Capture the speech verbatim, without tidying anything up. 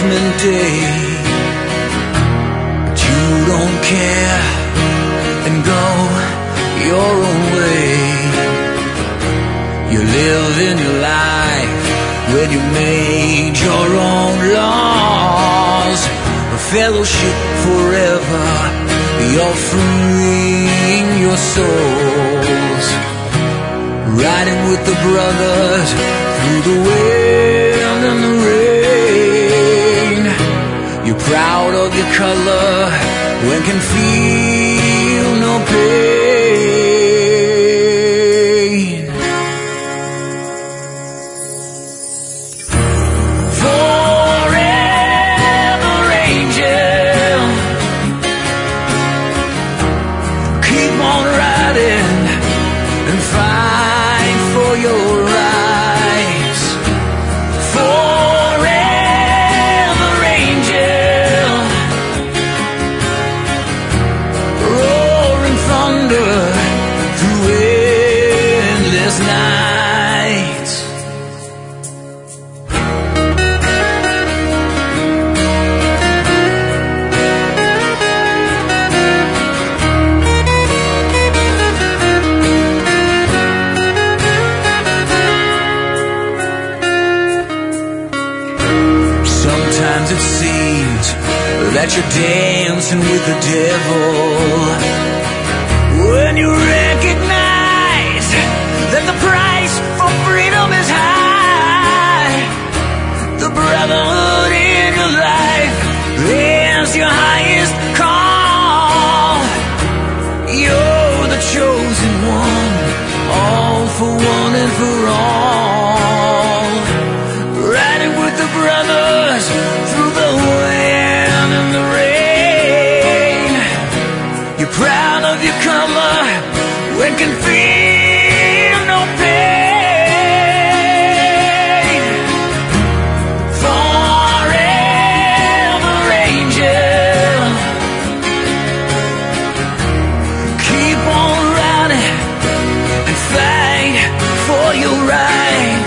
Judgment Day, but you don't care and go your own way. You live in your life when you made your own laws. A fellowship forever, you're freeing your souls. Riding with the brothers through the wind and the rain. You're proud of your color when can feel no pain. Forever angel, keep on riding and fight for your rights. Forever angel, roaring thunder through endless nights. Sometimes it seems that you're dancing with the devil when you recognize that the price for freedom is high. The brotherhood in your life is your highest call. You're the chosen one, all for one and for all. Riding with the brothers through the wind and the rain. You're proud of your color when can feel no pain. Forever angel, keep on riding and fight for your right.